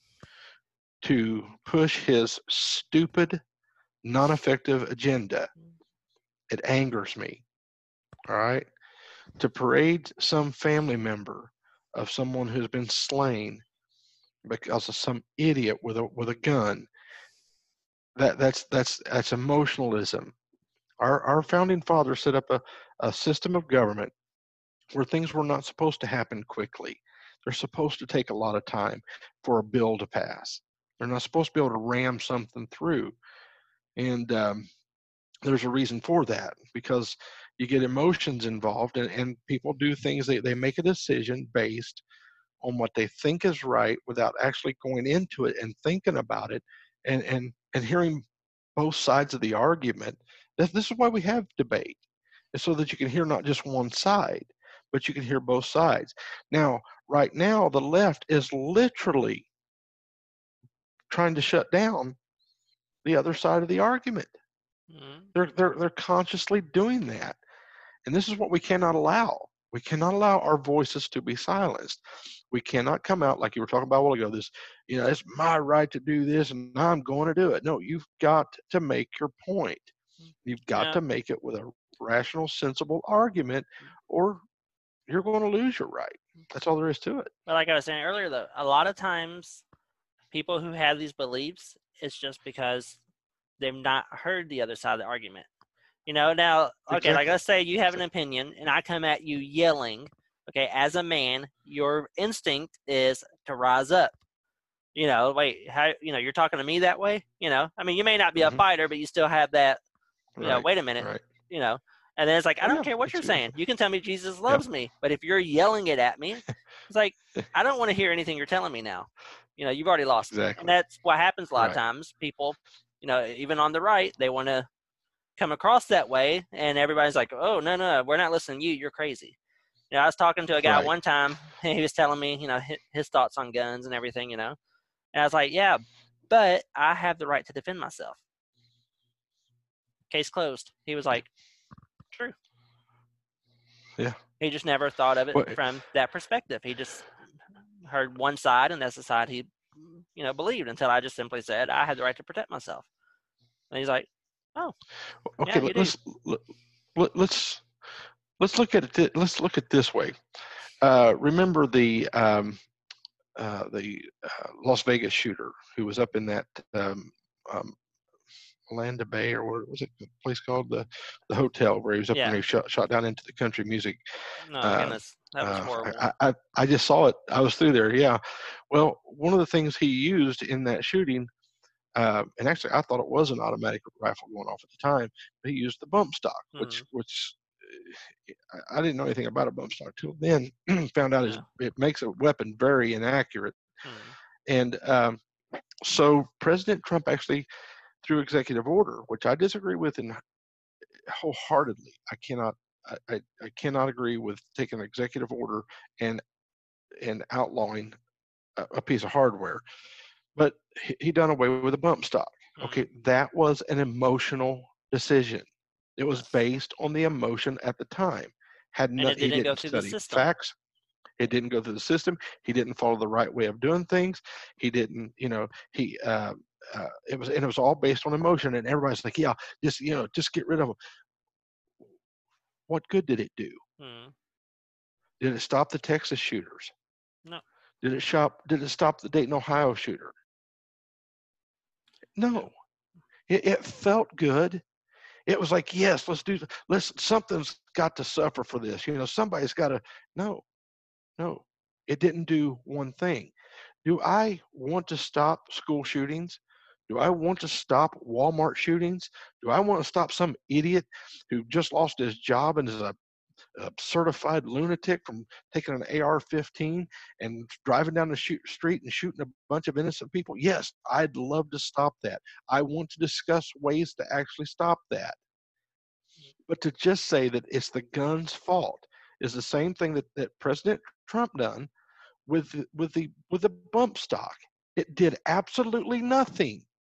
to push his stupid, non-effective agenda, it angers me. All right, to parade some family member of someone who's been slain because of some idiot with a with a gun, that that's that's that's emotionalism. Our our founding fathers set up a, a system of government where things were not supposed to happen quickly. They're supposed to take a lot of time for a bill to pass. They're not supposed to be able to ram something through. And um, there's a reason for that, because you get emotions involved, and, and people do things, they, they make a decision based on what they think is right without actually going into it and thinking about it, and, and, and hearing both sides of the argument. This, this is why we have debate, is so that you can hear not just one side, but you can hear both sides. Now, right now, the left is literally trying to shut down the other side of the argument. Hmm. They're, they're, they're consciously doing that. And this is what we cannot allow. We cannot allow our voices to be silenced. We cannot come out like you were talking about a while ago. This, you know, it's my right to do this, and I'm going to do it. No, you've got to make your point. You've got Yeah. to make it with a rational, sensible argument, or you're going to lose your right. That's all there is to it. But like I was saying earlier, though, a lot of times people who have these beliefs, it's just because they've not heard the other side of the argument. You know, now, okay, like Exactly. let's say you have an opinion and I come at you yelling. Okay, as a man, your instinct is to rise up. You know, wait, how, you know, you're talking to me that way? You know, I mean, you may not be a Hmm. fighter, but you still have that, you know, Right. wait a minute, Right. you know, and then it's like, I Oh don't yeah. care what It's, you're saying. You can tell me Jesus yep. loves me, but if you're yelling it at me, it's like, I don't want to hear anything you're telling me now. You know, you've already lost me. And Exactly. that's what happens a lot of Right. times. People, you know, even on the right, they want to come across that way, and everybody's like, oh, no, no, we're not listening to you. You're crazy. You know, I was talking to a guy Right. one time, and he was telling me, you know, his, his thoughts on guns and everything, you know. And I was like, yeah, but I have the right to defend myself. Case closed. He was like, true. Yeah. He just never thought of it Well, from that perspective. He just heard one side, and that's the side he you know, believed until I just simply said I had the right to protect myself. And he's like, "Oh, Okay, yeah, you let, do." let's let, let- let's let's look at it. thi- Let's look at this way. Uh, remember the um, uh, the uh, Las Vegas shooter who was up in that um, um, Landa Bay, or what was it, the place called, the the hotel where he was up and Yeah. he shot shot down into the country music. No, Uh, goodness, that was uh, horrible. I, I I just saw it. I was through there. Yeah. Well, one of the things he used in that shooting, uh, and actually I thought it was an automatic rifle going off at the time, but he used the bump stock, which Hmm. which uh, I I didn't know anything about a bump stock till then. Found out is Yeah. it makes a weapon very inaccurate, Hmm. and um, so President Trump actually, through executive order, which I disagree with in wholeheartedly. I cannot I, I, I cannot agree with taking an executive order and and outlawing a, a piece of hardware. But he, he done away with the bump stock. Hmm. Okay, that was an emotional decision. It was Yes. based on the emotion at the time. Had And not, it he didn't go didn't through the study system. facts. It didn't go through the system. He didn't follow the right way of doing things. He didn't, you know, he uh, uh, it was and it was all based on emotion. And everybody's like, yeah, just you know, just get rid of them. What good did it do? Hmm. Did it stop the Texas shooters? No. Did it shop? Did it stop the Dayton, Ohio shooter? No. No. It, it felt good. It was like, yes, let's do. Let's something's got to suffer for this. You know, somebody's got to. No, no. It didn't do one thing. Do I want to stop school shootings? Do I want to stop Walmart shootings? Do I want to stop some idiot who just lost his job and is a a certified lunatic from taking an A R fifteen and driving down the shoot, street and shooting a bunch of innocent people? Yes, I'd love to stop that. I want to discuss ways to actually stop that. But to just say that it's the gun's fault is the same thing that, that President Trump done with the, with the with the bump stock. It did absolutely nothing.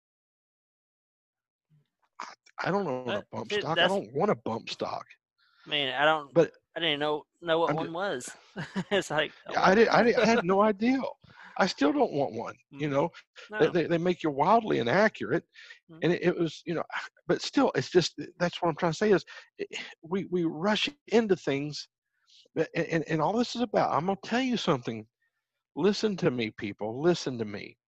I, I don't own a That, bump see, stock. I that's, don't want a bump stock. I mean, I don't, But I didn't know know what I'm one was. It's like, Yeah, I what? did. I, did, I had no idea. I still don't want one. You Hmm. know, they, No. they, they make you wildly inaccurate, Hmm. and it, it was you know, but still, it's just that's what I'm trying to say is eh, we we rush into things, and, and and all this is about. I'm gonna tell you something. Listen to me, people. Listen to me.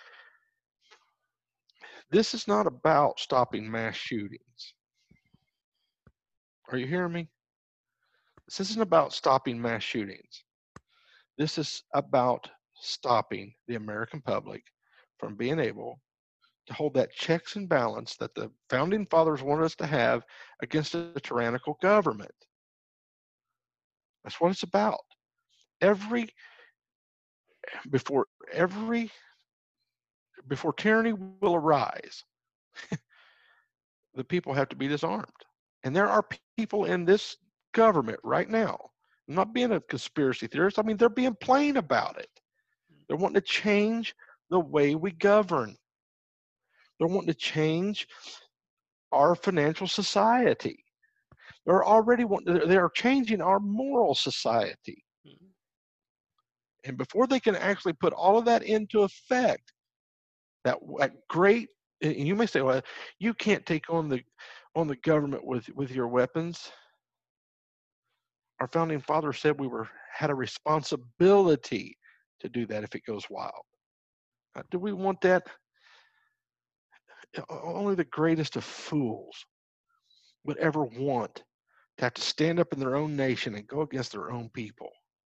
This is not about stopping mass shootings. Are you hearing me? This isn't about stopping mass shootings. This is about stopping the American public from being able to hold that checks and balance that the founding fathers wanted us to have against a tyrannical government. That's what it's about. Every before every before tyranny will arise, the people have to be disarmed. And there are people in this government right now. I'm not being a conspiracy theorist. I mean, they're being plain about it. They're wanting to change the way we govern. They're wanting to change our financial society. They're already wanting, they are changing our moral society. Hmm. And before they can actually put all of that into effect, that, that great, and you may say, well, you can't take on the on the government with with your weapons. Our founding fathers said we were had a responsibility to do that if it goes wild. Uh, do we want that? Only the greatest of fools would ever want to have to stand up in their own nation and go against their own people.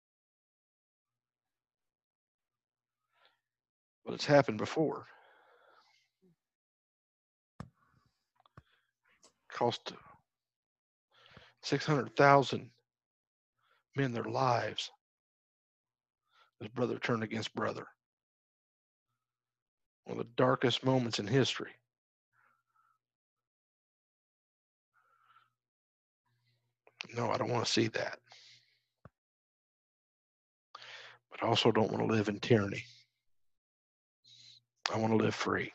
But it's happened before. Cost six hundred thousand men their lives as brother turned against brother. One of the darkest moments in history. No, I don't want to see that. But I also don't want to live in tyranny. I want to live free.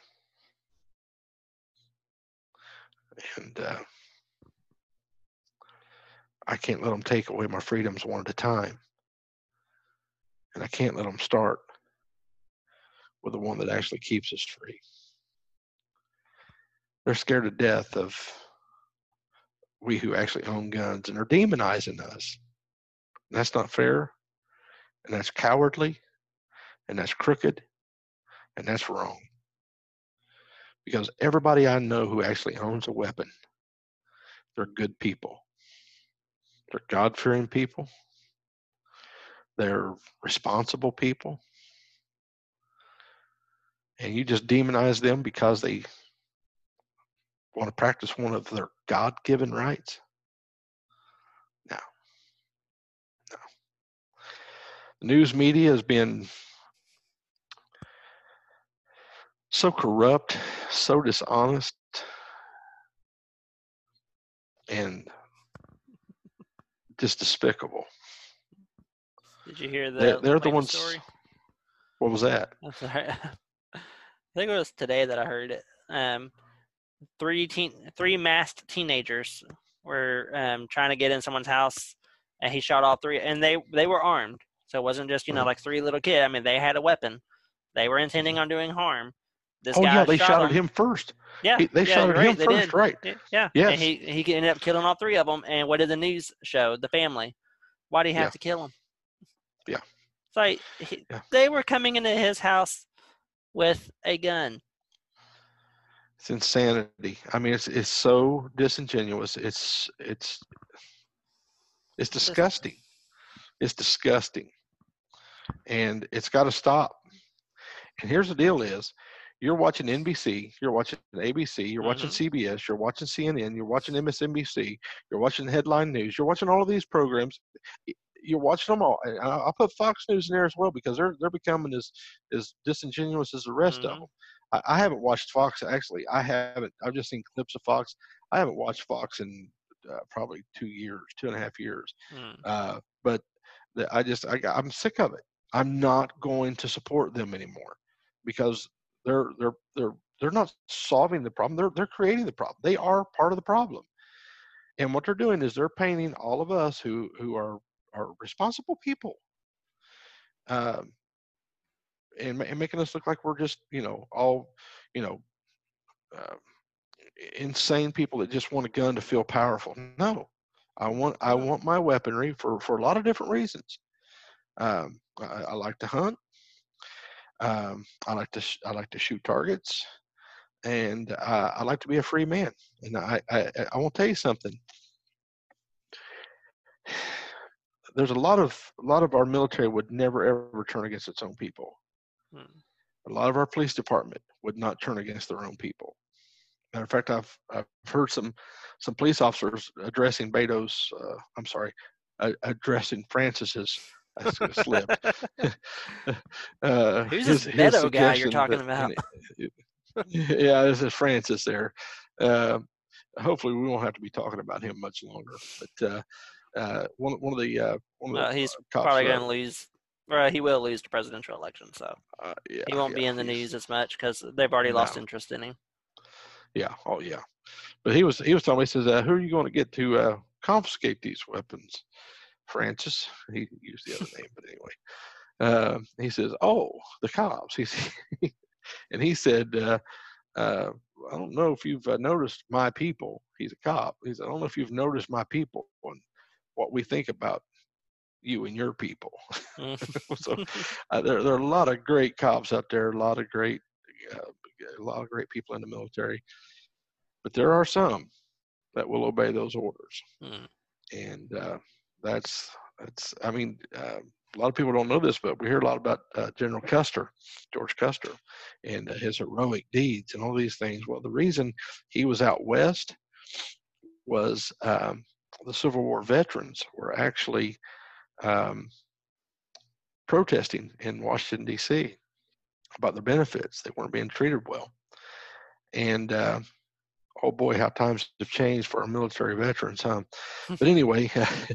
And uh, I can't let them take away my freedoms one at a time. And I can't let them start with the one that actually keeps us free. They're scared to death of we who actually own guns, and are demonizing us. And that's not fair, and that's cowardly, and that's crooked, and that's wrong. Because everybody I know who actually owns a weapon, they're good people. They're God-fearing people. They're responsible people. And you just demonize them because they want to practice one of their God-given rights? No. No. The news media has been so corrupt, so dishonest, and just despicable. Did you hear the They're, they're the ones. story? What was that? I'm sorry. I think it was today that I heard it. Um, three teen, three masked teenagers were um, trying to get in someone's house, and he shot all three. And they they were armed, so it wasn't just you know Right. like three little kids. I mean, they had a weapon. They were intending on doing harm. This oh guy yeah, they shot, shot him. at him first. Yeah, he, they yeah, shot at right, him they first, did. right? Yeah, yes. And he he ended up killing all three of them. And what did the news show? The family. Why do you have Yeah. to kill him? Yeah. It's like he, yeah. they were coming into his house with a gun. It's insanity. I mean, it's it's so disingenuous. It's it's it's disgusting. It's disgusting, and it's got to stop. And here's the deal: is you're watching N B C, you're watching A B C, you're mm-hmm. watching C B S, you're watching C N N, you're watching M S N B C, you're watching Headline News, you're watching all of these programs. You're watching them all. And I'll put Fox News in there as well because they're they're becoming as as disingenuous as the rest mm-hmm. of them. I, I haven't watched Fox actually. I haven't. I've just seen clips of Fox. I haven't watched Fox in uh, probably two years, two and a half years. Mm. Uh, but the, I just I, I'm sick of it. I'm not going to support them anymore because they're they're they're they're not solving the problem. They're they're creating the problem. They are part of the problem. And what they're doing is they're painting all of us who who are are responsible people, um, and, and making us look like we're just you know all you know uh, insane people that just want a gun to feel powerful. No, I want I want my weaponry for for a lot of different reasons. Um, I, I like to hunt. Um, I like to sh- I like to shoot targets, and uh, I like to be a free man. And I I, I want to tell you something. There's a lot of a lot of our military would never ever turn against its own people. Hmm. A lot of our police department would not turn against their own people. Matter of fact, I've I've heard some some police officers addressing Beto's. Uh, I'm sorry, uh, addressing Francis's. I slipped. uh, Who's this Beto guy you're talking that, about? It, yeah, this is Francis there. Uh, hopefully, we won't have to be talking about him much longer. But uh, uh, one one of the uh, one of uh, the he's uh, cops, probably going to lose. Or he will lose the presidential election, so uh, yeah, he won't yeah, be in the news as much because they've already no. lost interest in him. Yeah. Oh, yeah. But he was he was telling me, he says, uh, "Who are you going to get to uh, confiscate these weapons?" Francis. He used the other name, but anyway. Uh, he says, "Oh, the cops." He's and he said, uh, uh, "I don't know if you've uh, noticed my people." He's a cop. He said, "I don't know if you've noticed my people and what we think about you and your people." so uh, there there are a lot of great cops out there. A lot of great. Uh, a lot of great people in the military, but there are some that will obey those orders. Mm. And uh, that's, that's, I mean, uh, a lot of people don't know this, but we hear a lot about uh, General Custer, George Custer, and uh, his heroic deeds and all these things. Well, the reason he was out west was um, the Civil War veterans were actually um, protesting in Washington, D C about their benefits. They weren't being treated well. And uh, oh boy, how times have changed for our military veterans, huh? But anyway,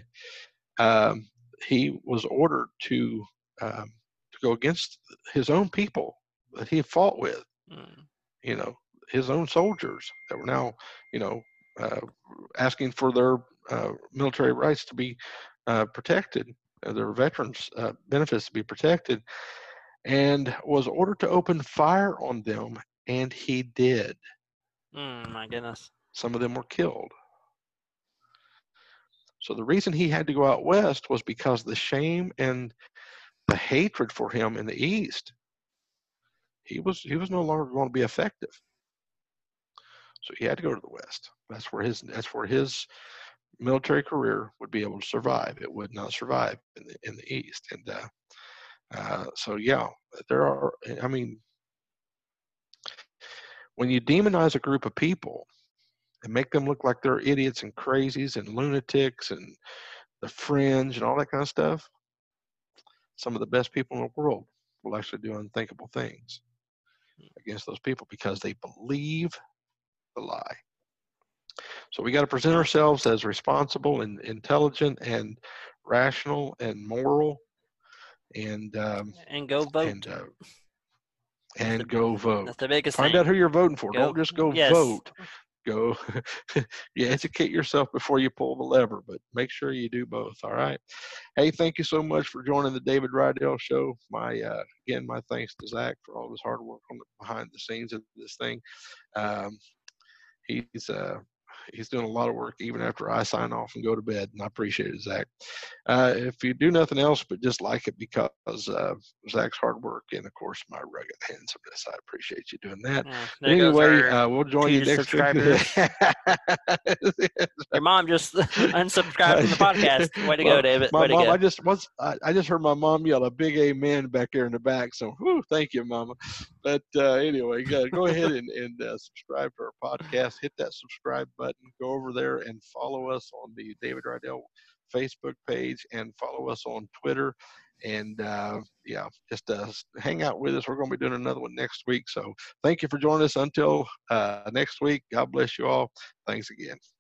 um, he was ordered to um, to go against his own people that he fought with. Mm. You know, his own soldiers that were now, you know, uh, asking for their uh, military rights to be uh, protected, uh, their veterans' uh, benefits to be protected. and was ordered to open fire on them, and he did. Mm, my goodness. Some of them were killed. So the reason he had to go out west was because the shame and the hatred for him in the east. He was he was no longer going to be effective. So he had to go to the west. That's where his that's where his military career would be able to survive. It would not survive in the in the east. And uh, uh, so yeah, there are. I mean, when you demonize a group of people and make them look like they're idiots and crazies and lunatics and the fringe and all that kind of stuff, some of the best people in the world will actually do unthinkable things against those people because they believe the lie. So we got to present ourselves as responsible and intelligent and rational and moral, and um, and go vote. And, uh, and the, go vote. That's the biggest Find thing. out who you're voting for. Go, Don't just go yes. vote. Go, you educate yourself before you pull the lever, but make sure you do both. All right. Hey, thank you so much for joining the David Rydell Show. My uh, again, my thanks to Zach for all his hard work on the behind the scenes of this thing. Um, he's uh, he's doing a lot of work even after I sign off and go to bed, and I appreciate it, Zach. Uh, if you do nothing else but just like it because uh, Zach's hard work and, of course, my rugged handsomeness, I appreciate you doing that. Yeah, anyway, uh, we'll join you next week. Your mom just unsubscribed from the podcast. Way to well, go, David. My Way mom, to go. I just once I, I just heard my mom yell a big amen back there in the back. So, whew, thank you, Mama. But uh, anyway, go, go ahead and, and uh, subscribe to our podcast. Hit that subscribe button. Go over there and follow us on the David Rydell Facebook page and follow us on Twitter. And uh, yeah, just uh, hang out with us. We're going to be doing another one next week. So thank you for joining us. Until uh, next week, God bless you all. Thanks again.